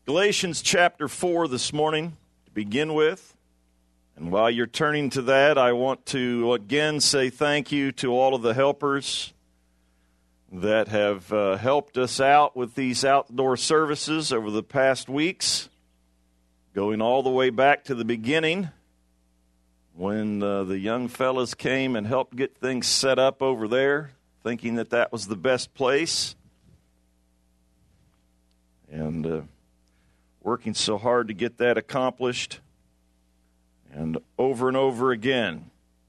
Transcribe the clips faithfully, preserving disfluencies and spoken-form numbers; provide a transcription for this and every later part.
Galatians chapter four this morning to begin with. And while you're turning to that, I want to again say thank you to all of the helpers that have uh, helped us out with these outdoor services over the past weeks, going all the way back to the beginning when uh, the young fellas came and helped get things set up over there, thinking that that was the best place. And uh, working so hard to get that accomplished. And over and over again,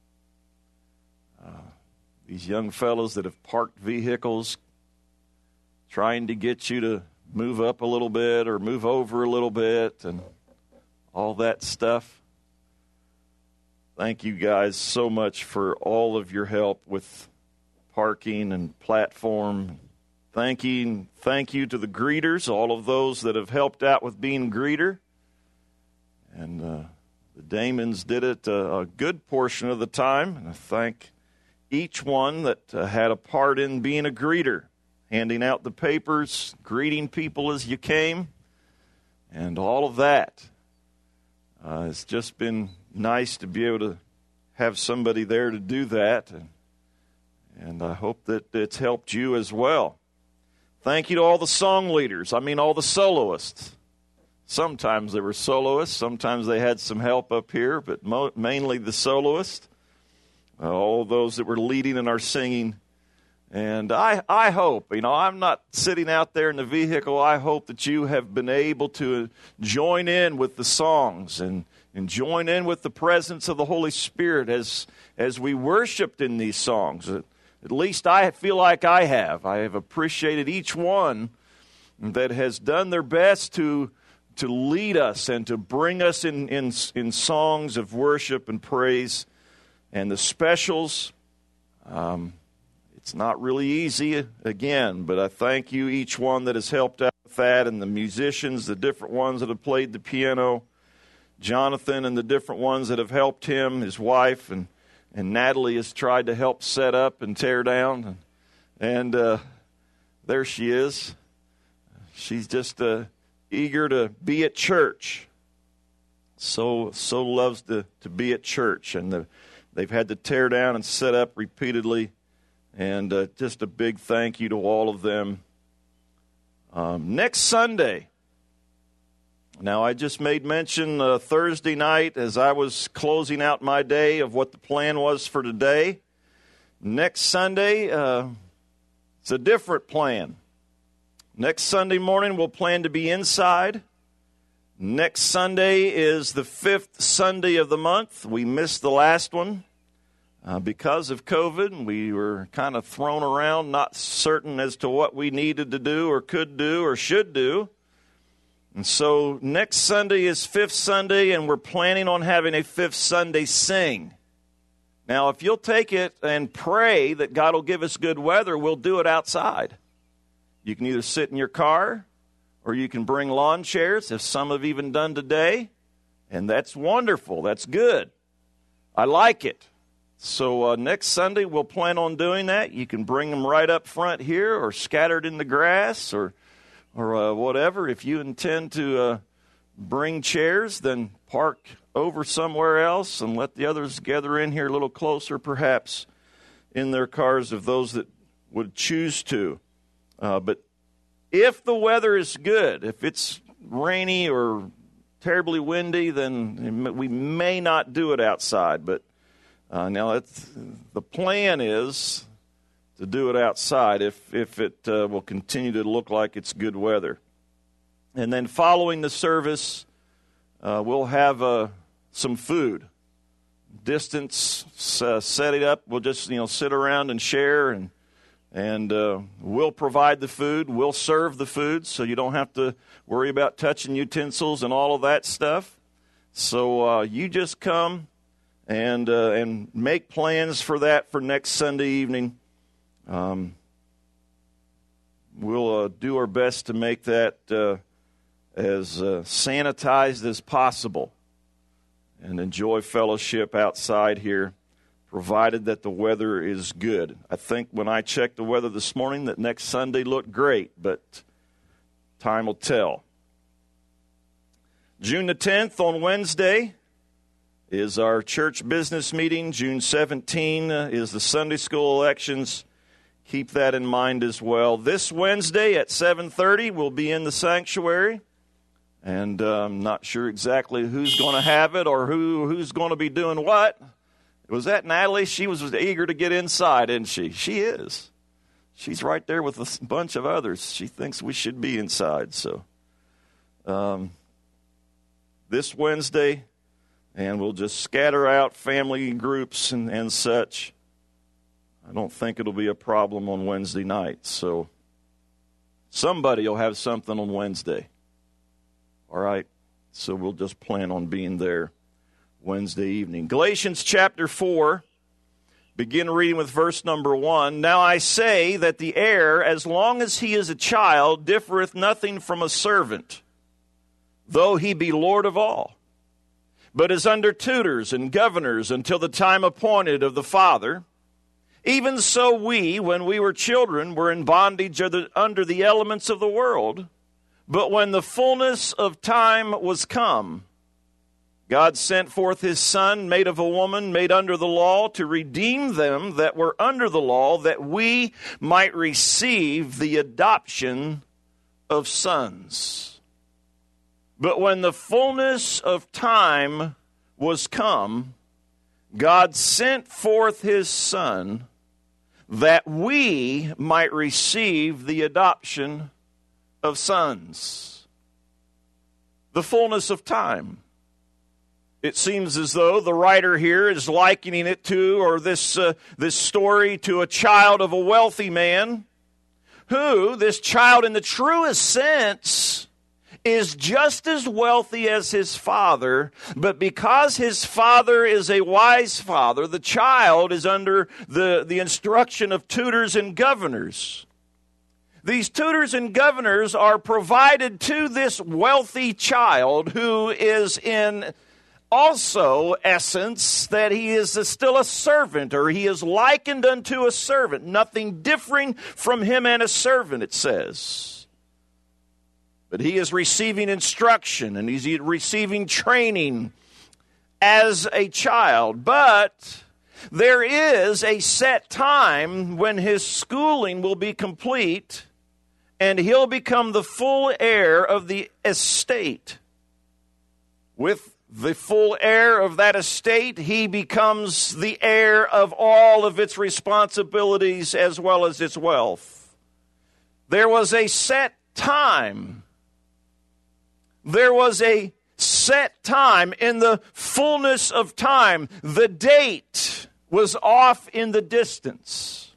uh, these young fellows that have parked vehicles trying to get you to move up a little bit or move over a little bit and all that stuff. Thank you guys so much for all of your help with parking and platform. Thank you, thank you to the greeters, all of those that have helped out with being a greeter. And uh, the Damons did it a, a good portion of the time. And I thank each one that uh, had a part in being a greeter, handing out the papers, greeting people as you came, and all of that. Uh, it's just been nice to be able to have somebody there to do that. And, and I hope that it's helped you as well. Thank you to all the song leaders. I mean, all the soloists. Sometimes they were soloists. Sometimes they had some help up here, but mo- mainly the soloists. Uh, all those that were leading in our singing. And I, I hope, you know, I'm not sitting out there in the vehicle. I hope that you have been able to join in with the songs and, and join in with the presence of the Holy Spirit as, as we worshiped in these songs. At least I feel like I have. I have appreciated each one that has done their best to to lead us and to bring us in, in, in songs of worship and praise. And the specials, um, it's not really easy, again, but I thank you, each one that has helped out with that, and the musicians, the different ones that have played the piano, Jonathan and the different ones that have helped him, his wife, and And Natalie has tried to help set up and tear down. And, and uh, there she is. She's just uh, eager to be at church. So so loves to, to be at church. And the, they've had to tear down and set up repeatedly. And uh, just a big thank you to all of them. Um, next Sunday. Now, I just made mention uh, Thursday night as I was closing out my day of what the plan was for today. Next Sunday, uh, it's a different plan. Next Sunday morning, we'll plan to be inside. Next Sunday is the fifth Sunday of the month. We missed the last one uh, because of COVID. We were kind of thrown around, not certain as to what we needed to do or could do or should do. And so next Sunday is Fifth Sunday, and we're planning on having a Fifth Sunday sing. Now, if you'll take it and pray that God will give us good weather, we'll do it outside. You can either sit in your car, or you can bring lawn chairs, as some have even done today. And that's wonderful. That's good. I like it. So uh, next Sunday, we'll plan on doing that. You can bring them right up front here, or scattered in the grass, or or uh, whatever. If you intend to uh, bring chairs, then park over somewhere else and let the others gather in here a little closer, perhaps in their cars, of those that would choose to. Uh, but if the weather is good, if it's rainy or terribly windy, then we may not do it outside. But uh, now it's, the plan is to do it outside if, if it uh, will continue to look like it's good weather. And then following the service, uh, we'll have uh, some food. Distance uh, set it up. We'll just, you know, sit around and share, and and uh, we'll provide the food. We'll serve the food, so you don't have to worry about touching utensils and all of that stuff. So uh, you just come and uh, and make plans for that for next Sunday evening. Um, we'll uh, do our best to make that uh, as uh, sanitized as possible and enjoy fellowship outside here, provided that the weather is good. I think when I checked the weather this morning that next Sunday looked great, but time will tell. June the tenth on Wednesday is our church business meeting. June seventeenth is the Sunday school elections. Keep that in mind as well. This Wednesday at seven thirty, we'll be in the sanctuary. And uh, I'm not sure exactly who's going to have it or who who's going to be doing what. Was that Natalie? She was eager to get inside, isn't she? She is. She's right there with a bunch of others. She thinks we should be inside. So um, this Wednesday, and we'll just scatter out family groups and, and such. I don't think it'll be a problem on Wednesday night. So somebody will have something on Wednesday. All right? So we'll just plan on being there Wednesday evening. Galatians chapter four, begin reading with verse number one. Now I say that the heir, as long as he is a child, differeth nothing from a servant, though he be Lord of all, but is under tutors and governors until the time appointed of the Father. Even so we, when we were children, were in bondage under the elements of the world. But when the fullness of time was come, God sent forth his Son, made of a woman, made under the law, to redeem them that were under the law, that we might receive the adoption of sons. But when the fullness of time was come, God sent forth his Son, that we might receive the adoption of sons. The fullness of time. It seems as though the writer here is likening it to, or this uh, this story to a child of a wealthy man, who, this child in the truest sense, is just as wealthy as his father, but because his father is a wise father, the child is under the, the instruction of tutors and governors. These tutors and governors are provided to this wealthy child, who is in also essence that he is a, still a servant, or he is likened unto a servant, nothing differing from him and a servant, it says. But he is receiving instruction and he's receiving training as a child. But there is a set time when his schooling will be complete and he'll become the full heir of the estate. With the full heir of that estate, he becomes the heir of all of its responsibilities as well as its wealth. There was a set time. There was a set time. In the fullness of time, the date was off in the distance.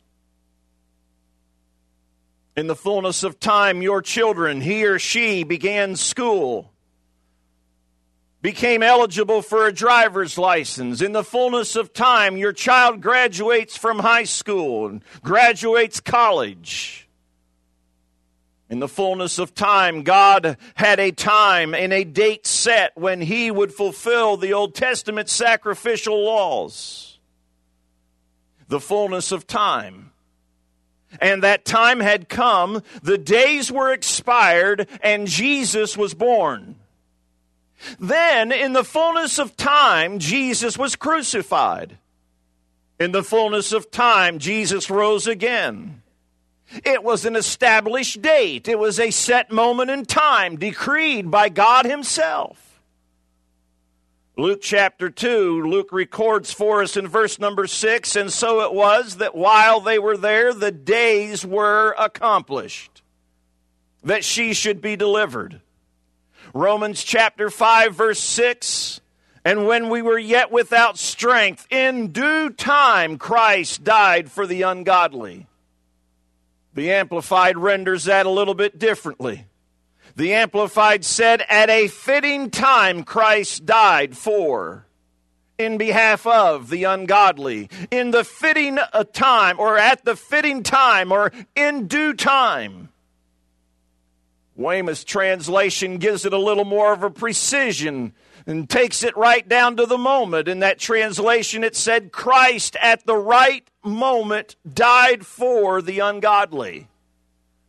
In the fullness of time, your children, he or she, began school, became eligible for a driver's license. In the fullness of time, your child graduates from high school and graduates college. In the fullness of time, God had a time and a date set when he would fulfill the Old Testament sacrificial laws. The fullness of time. And that time had come, the days were expired, and Jesus was born. Then, in the fullness of time, Jesus was crucified. In the fullness of time, Jesus rose again. It was an established date. It was a set moment in time, decreed by God himself. Luke chapter two, Luke records for us in verse number six, and so it was that while they were there, the days were accomplished, that she should be delivered. Romans chapter five, verse six, and when we were yet without strength, in due time Christ died for the ungodly. The Amplified renders that a little bit differently. The Amplified said, at a fitting time Christ died for, in behalf of the ungodly. In the fitting time, or at the fitting time, or in due time. Weymouth's translation gives it a little more of a precision and takes it right down to the moment. In that translation, it said, Christ at the right moment died for the ungodly.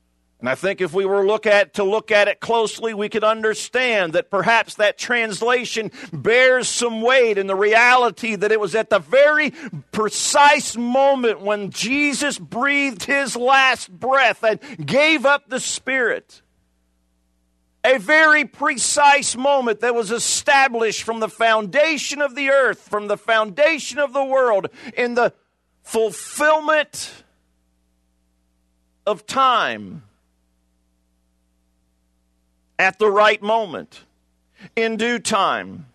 And I think if we were look at to look at it closely, we could understand that perhaps that translation bears some weight in the reality that it was at the very precise moment when Jesus breathed his last breath and gave up the Spirit. A very precise moment that was established from the foundation of the earth, from the foundation of the world, in the fulfillment of time. At the right moment, in due time.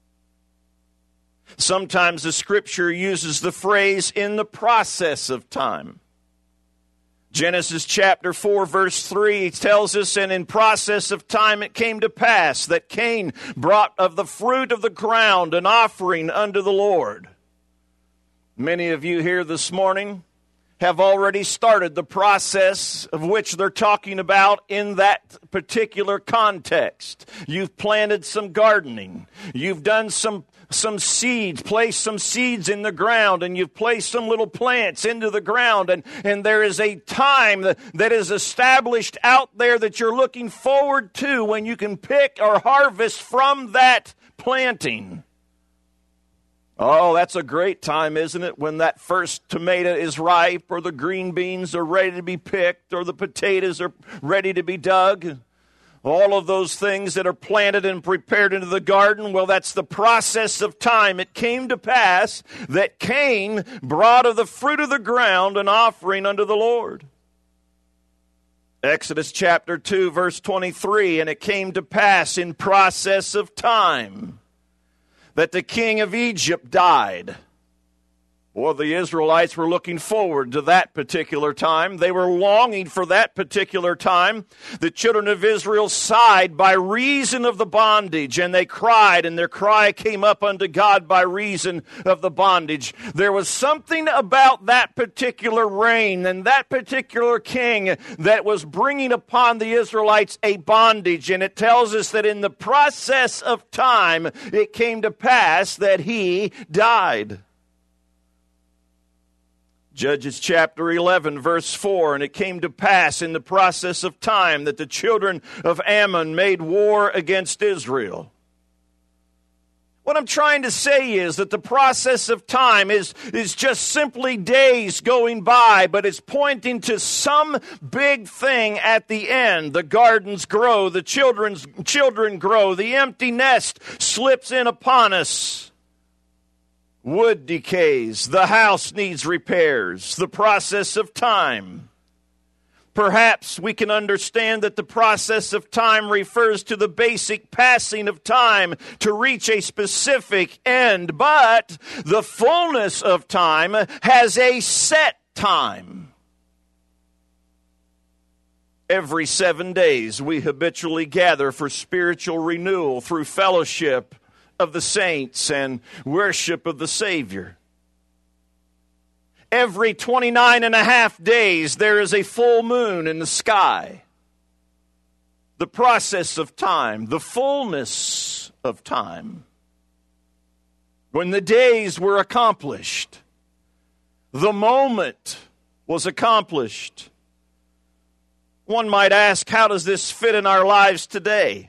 Sometimes the Scripture uses the phrase, in the process of time. Genesis chapter four, verse three tells us, and in process of time it came to pass that Cain brought of the fruit of the ground an offering unto the Lord. Many of you here this morning have already started the process of which they're talking about in that particular context. You've planted some gardening. You've done some some seeds, placed some seeds in the ground, and you've placed some little plants into the ground, and, and there is a time that, that is established out there that you're looking forward to when you can pick or harvest from that planting. Oh, that's a great time, isn't it? When that first tomato is ripe, or the green beans are ready to be picked, or the potatoes are ready to be dug. All of those things that are planted and prepared into the garden, well, that's the process of time. It came to pass that Cain brought of the fruit of the ground an offering unto the Lord. Exodus chapter two, verse twenty-three, and it came to pass in process of time that the king of Egypt died. Well, the Israelites were looking forward to that particular time. They were longing for that particular time. The children of Israel sighed by reason of the bondage, and they cried, and their cry came up unto God by reason of the bondage. There was something about that particular reign and that particular king that was bringing upon the Israelites a bondage, and it tells us that in the process of time, it came to pass that he died. Judges chapter eleven, verse four, and it came to pass in the process of time that the children of Ammon made war against Israel. What I'm trying to say is that the process of time is, is just simply days going by, but it's pointing to some big thing at the end. The gardens grow, the children's children grow, the empty nest slips in upon us. Wood decays, the house needs repairs, the process of time. Perhaps we can understand that the process of time refers to the basic passing of time to reach a specific end, but the fullness of time has a set time. Every seven days we habitually gather for spiritual renewal through fellowship of the saints and worship of the Savior. Every twenty-nine and a half days there is a full moon in the sky. The process of time, the fullness of time. When the days were accomplished, the moment was accomplished. One might ask, how does this fit in our lives today?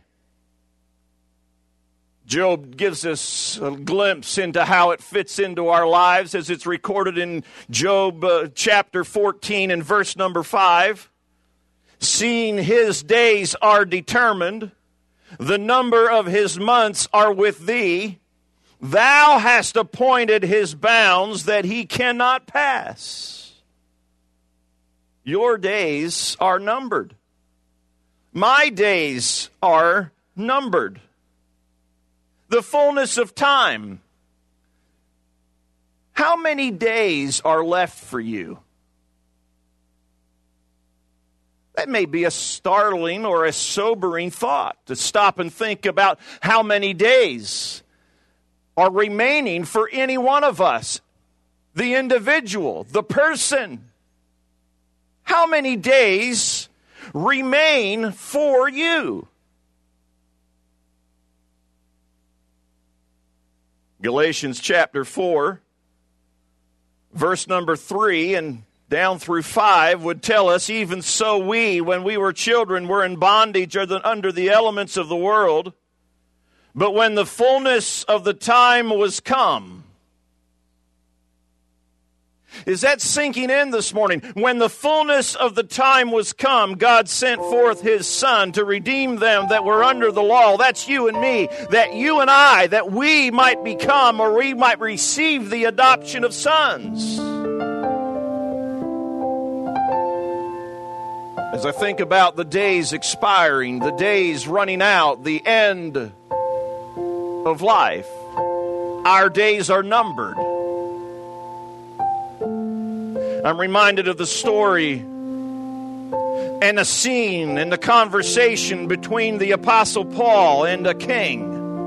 Job gives us a glimpse into how it fits into our lives as it's recorded in Job uh, chapter fourteen and verse number five. Seeing his days are determined, the number of his months are with thee. Thou hast appointed his bounds that he cannot pass. Your days are numbered. My days are numbered. The fullness of time. How many days are left for you? That may be a startling or a sobering thought to stop and think about how many days are remaining for any one of us, the individual, the person. How many days remain for you? Galatians chapter four, verse number three, and down through five would tell us, even so we, when we were children, were in bondage or the, under the elements of the world. But when the fullness of the time was come. Is that sinking in this morning? When the fullness of the time was come, God sent forth His Son to redeem them that were under the law. That's you and me. That you and I, that we might become or we might receive the adoption of sons. As I think about the days expiring, the days running out, the end of life, our days are numbered. I'm reminded of the story and a scene and the conversation between the Apostle Paul and a king.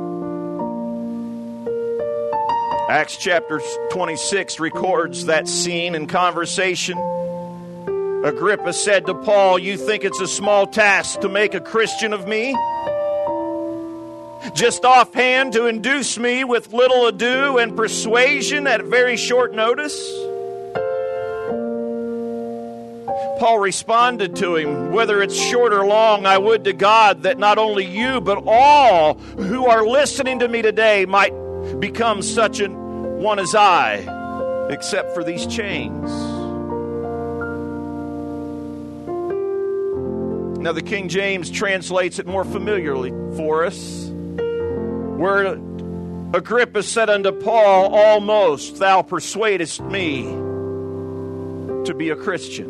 Acts chapter twenty-six records that scene and conversation. Agrippa said to Paul, "You think it's a small task to make a Christian of me? Just offhand to induce me with little ado and persuasion at very short notice?" Paul responded to him, "Whether it's short or long, I would to God that not only you, but all who are listening to me today might become such an one as I, except for these chains." Now the King James translates it more familiarly for us, where Agrippa said unto Paul, "Almost thou persuadest me to be a Christian."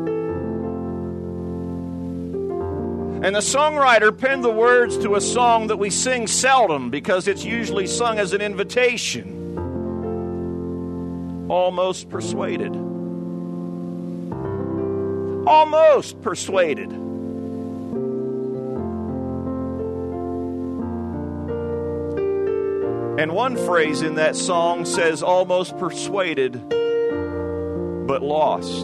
And the songwriter penned the words to a song that we sing seldom because it's usually sung as an invitation. Almost persuaded. Almost persuaded. And one phrase in that song says, "Almost persuaded, but lost."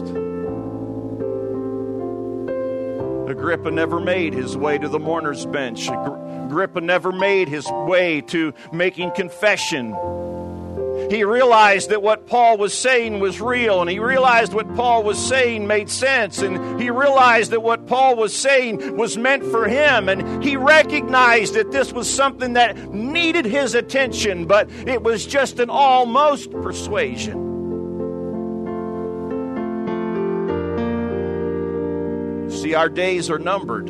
Agrippa never made his way to the mourner's bench. Agrippa never made his way to making confession. He realized that what Paul was saying was real, and he realized what Paul was saying made sense, and he realized that what Paul was saying was meant for him, and he recognized that this was something that needed his attention, but it was just an almost persuasion. See, our days are numbered.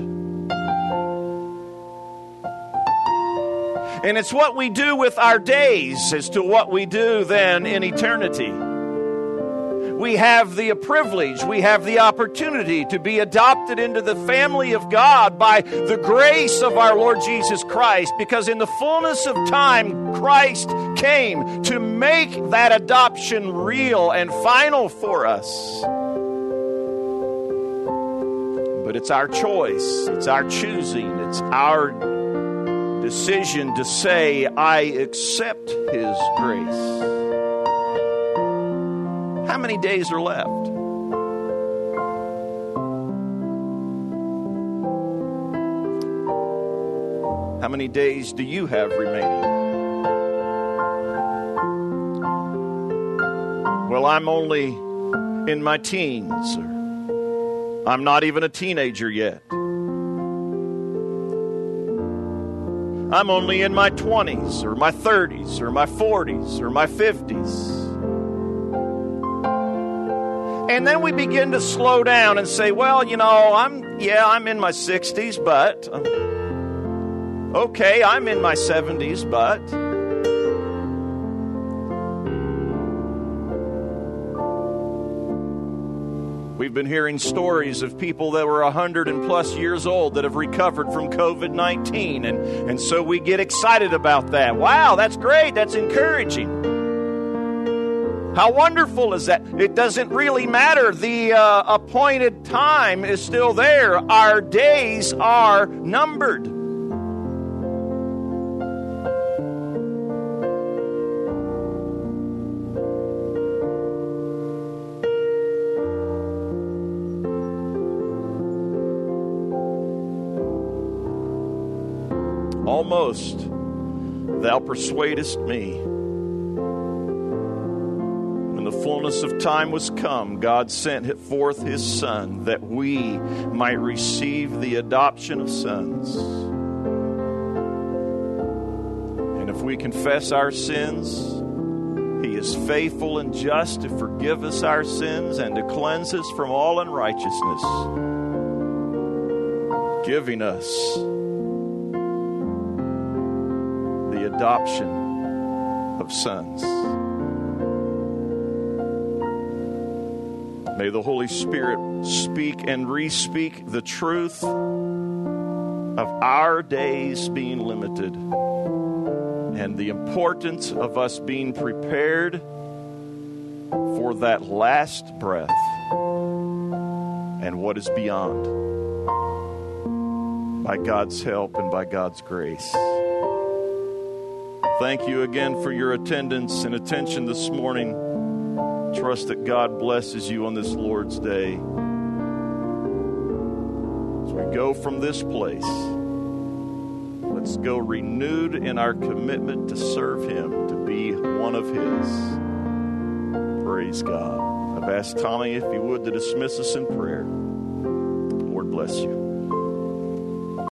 And it's what we do with our days as to what we do then in eternity. We have the privilege, we have the opportunity to be adopted into the family of God by the grace of our Lord Jesus Christ, because in the fullness of time, Christ came to make that adoption real and final for us. But it's our choice, it's our choosing, it's our decision to say, "I accept His grace." How many days are left? How many days do you have remaining? Well, I'm only in my teens, or I'm not even a teenager yet. I'm only in my twenties, or my thirties, or my forties, or my fifties. And then we begin to slow down and say, well, you know, I'm, yeah, I'm in my sixties, but, um, okay, I'm in my seventies, but. We've been hearing stories of people that were one hundred and plus years old that have recovered from covid nineteen. And, and so we get excited about that. Wow, that's great. That's encouraging. How wonderful is that? It doesn't really matter. The uh, appointed time is still there. Our days are numbered. Almost thou persuadest me. When when the fullness of time was come, God sent forth His Son that we might receive the adoption of sons. And if we confess our sins, He is faithful and just to forgive us our sins and to cleanse us from all unrighteousness, giving us the adoption of sons. May the Holy Spirit speak and re-speak the truth of our days being limited and the importance of us being prepared for that last breath and what is beyond, by God's help and by God's grace. Thank you again for your attendance and attention this morning. Trust that God blesses you on this Lord's Day. As we go from this place, let's go renewed in our commitment to serve Him, to be one of His. Praise God. I've asked Tommy if he would to dismiss us in prayer. Lord bless you.